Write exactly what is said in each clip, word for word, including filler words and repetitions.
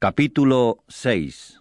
Capítulo seis.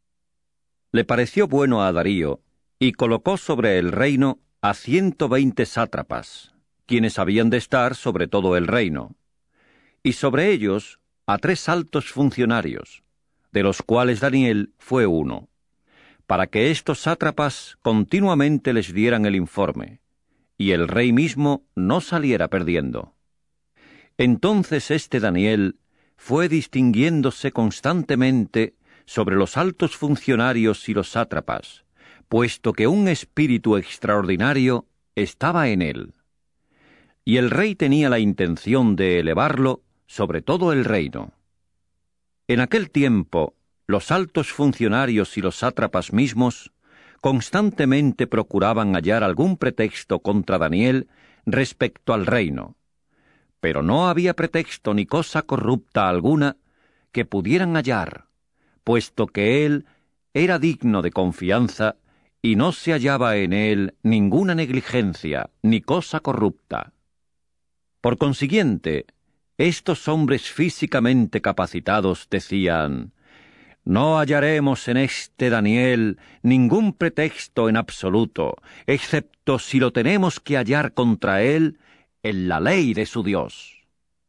Le pareció bueno a Darío, y colocó sobre el reino a ciento veinte sátrapas, quienes habían de estar sobre todo el reino, y sobre ellos a tres altos funcionarios, de los cuales Daniel fue uno, para que estos sátrapas continuamente les dieran el informe, y el rey mismo no saliera perdiendo. Entonces este Daniel fue distinguiéndose constantemente sobre los altos funcionarios y los sátrapas, puesto que un espíritu extraordinario estaba en él. Y el rey tenía la intención de elevarlo sobre todo el reino. En aquel tiempo, los altos funcionarios y los sátrapas mismos constantemente procuraban hallar algún pretexto contra Daniel respecto al reino, pero no había pretexto ni cosa corrupta alguna que pudieran hallar, puesto que él era digno de confianza y no se hallaba en él ninguna negligencia ni cosa corrupta. Por consiguiente, estos hombres físicamente capacitados decían: «No hallaremos en este Daniel ningún pretexto en absoluto, excepto si lo tenemos que hallar contra él en la ley de su Dios».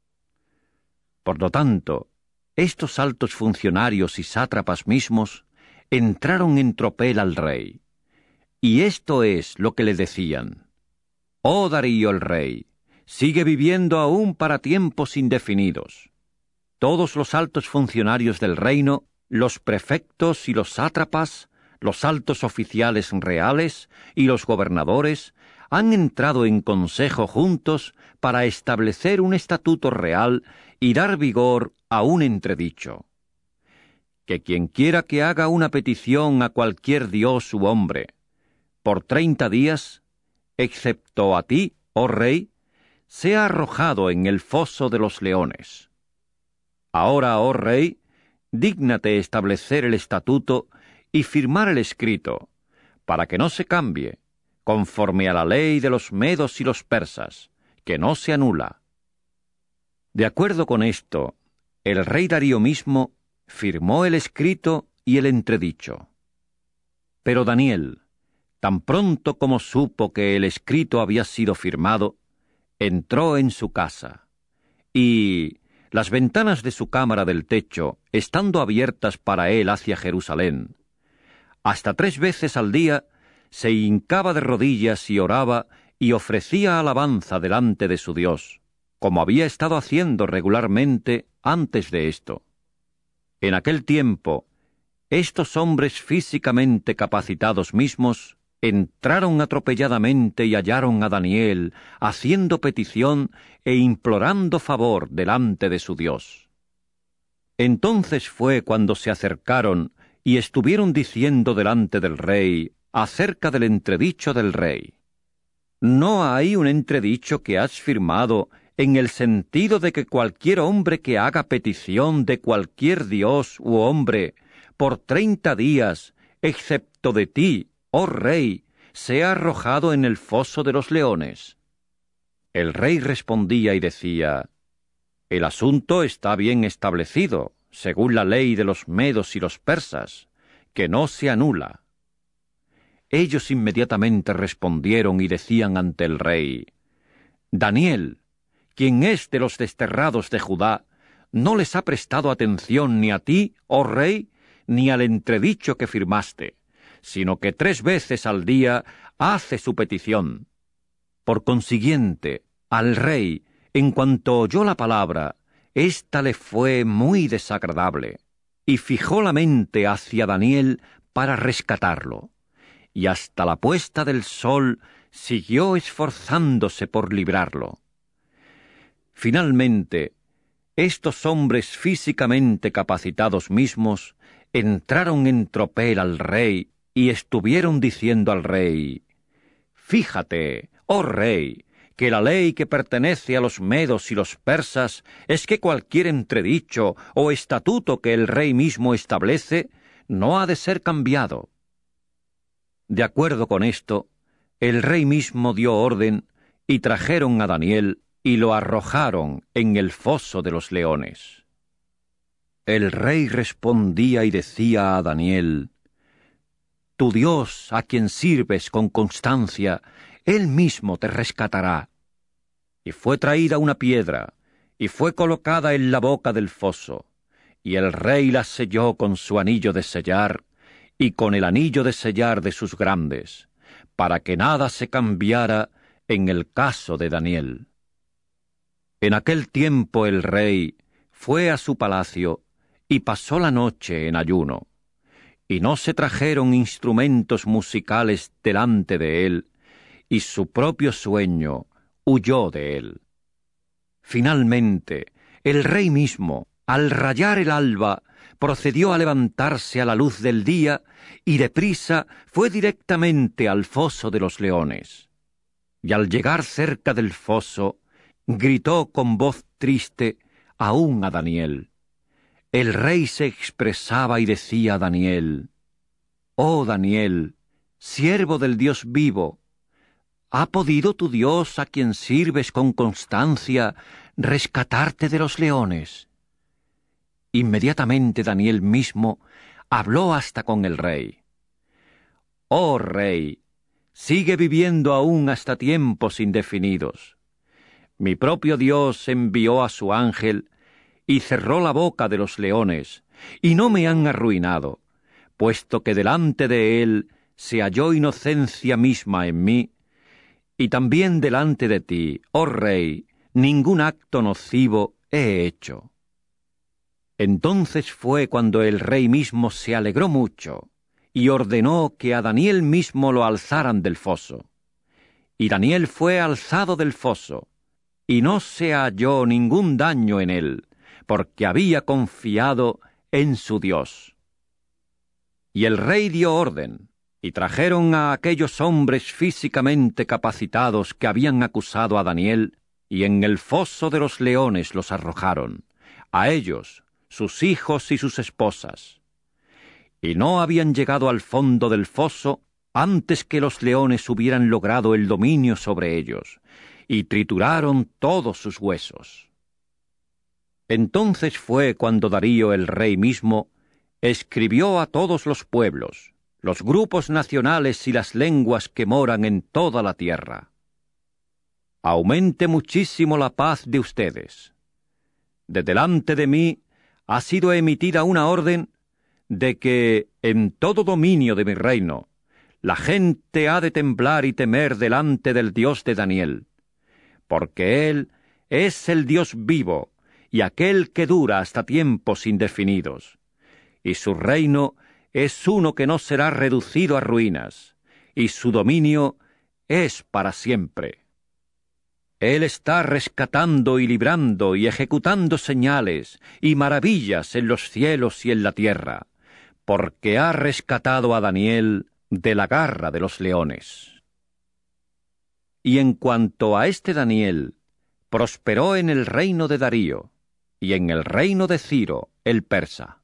Por lo tanto, estos altos funcionarios y sátrapas mismos entraron en tropel al rey, y esto es lo que le decían: «Oh Darío el rey, sigue viviendo aún para tiempos indefinidos». Todos los altos funcionarios del reino, los prefectos y los sátrapas, los altos oficiales reales y los gobernadores, han entrado en consejo juntos para establecer un estatuto real y dar vigor a un entredicho: que quien quiera que haga una petición a cualquier dios u hombre, por treinta días, excepto a ti, oh rey, sea arrojado en el foso de los leones. Ahora, oh rey, dígnate establecer el estatuto y firmar el escrito, para que no se cambie, conforme a la ley de los medos y los persas, que no se anula. De acuerdo con esto, el rey Darío mismo firmó el escrito y el entredicho. Pero Daniel, tan pronto como supo que el escrito había sido firmado, entró en su casa, y las ventanas de su cámara del techo, estando abiertas para él hacia Jerusalén, hasta tres veces al día se hincaba de rodillas y oraba y ofrecía alabanza delante de su Dios, como había estado haciendo regularmente antes de esto. En aquel tiempo, estos hombres físicamente capacitados mismos entraron atropelladamente y hallaron a Daniel haciendo petición e implorando favor delante de su Dios. Entonces fue cuando se acercaron y estuvieron diciendo delante del rey acerca del entredicho del rey: «¿No hay un entredicho que has firmado en el sentido de que cualquier hombre que haga petición de cualquier dios u hombre por treinta días, excepto de ti, oh rey, sea arrojado en el foso de los leones?» El rey respondía y decía: «El asunto está bien establecido, según la ley de los medos y los persas, que no se anula». Ellos inmediatamente respondieron y decían ante el rey: «Daniel, quien es de los desterrados de Judá, no les ha prestado atención ni a ti, oh rey, ni al entredicho que firmaste, sino que tres veces al día hace su petición». Por consiguiente, al rey, en cuanto oyó la palabra, ésta le fue muy desagradable, y fijó la mente hacia Daniel para rescatarlo, y hasta la puesta del sol siguió esforzándose por librarlo. Finalmente, estos hombres físicamente capacitados mismos entraron en tropel al rey y estuvieron diciendo al rey: «Fíjate, oh rey, que la ley que pertenece a los medos y los persas es que cualquier entredicho o estatuto que el rey mismo establece no ha de ser cambiado». De acuerdo con esto, el rey mismo dio orden y trajeron a Daniel y lo arrojaron en el foso de los leones. El rey respondía y decía a Daniel: Tu Dios, a quien sirves con constancia, Él mismo te rescatará. Y fue traída una piedra, y fue colocada en la boca del foso, y el rey la selló con su anillo de sellar, y con el anillo de sellar de sus grandes, para que nada se cambiara en el caso de Daniel. En aquel tiempo el rey fue a su palacio y pasó la noche en ayuno, y no se trajeron instrumentos musicales delante de él, y su propio sueño huyó de él. Finalmente, el rey mismo, al rayar el alba, procedió a levantarse a la luz del día, y deprisa fue directamente al foso de los leones. Y al llegar cerca del foso, gritó con voz triste aún a Daniel. El rey se expresaba y decía a Daniel: «Oh Daniel, siervo del Dios vivo, ¿ha podido tu Dios, a quien sirves con constancia, rescatarte de los leones?» Inmediatamente Daniel mismo habló hasta con el rey. «Oh rey, sigue viviendo aún hasta tiempos indefinidos. Mi propio Dios envió a su ángel y cerró la boca de los leones, y no me han arruinado, puesto que delante de él se halló inocencia misma en mí, y también delante de ti, oh rey, ningún acto nocivo he hecho». Entonces fue cuando el rey mismo se alegró mucho, y ordenó que a Daniel mismo lo alzaran del foso. Y Daniel fue alzado del foso, y no se halló ningún daño en él, porque había confiado en su Dios. Y el rey dio orden, y trajeron a aquellos hombres físicamente capacitados que habían acusado a Daniel, y en el foso de los leones los arrojaron, a ellos, sus hijos y sus esposas. Y no habían llegado al fondo del foso antes que los leones hubieran logrado el dominio sobre ellos, y trituraron todos sus huesos. Entonces fue cuando Darío el rey mismo escribió a todos los pueblos, los grupos nacionales y las lenguas que moran en toda la tierra: «Aumente muchísimo la paz de ustedes. De delante de mí ha sido emitida una orden de que en todo dominio de mi reino la gente ha de temblar y temer delante del Dios de Daniel, porque Él es el Dios vivo y aquel que dura hasta tiempos indefinidos, y su reino es uno que no será reducido a ruinas, y su dominio es para siempre. Él está rescatando y librando y ejecutando señales y maravillas en los cielos y en la tierra, porque ha rescatado a Daniel de la garra de los leones». Y en cuanto a este Daniel, prosperó en el reino de Darío y en el reino de Ciro el persa.